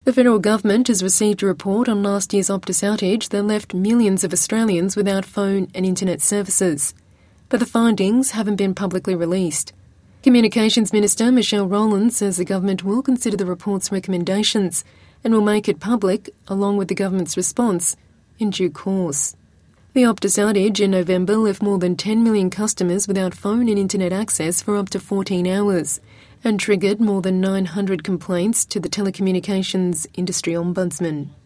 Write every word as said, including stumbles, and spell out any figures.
The federal government has received a report on last year's Optus outage that left millions of Australians without phone and internet services. But the findings haven't been publicly released. Communications Minister Michelle Rowland says the government will consider the report's recommendations and will make it public, along with the government's response, in due course. The Optus outage in November left more than ten million customers without phone and internet access for up to fourteen hours and triggered more than nine hundred complaints to the Telecommunications Industry Ombudsman.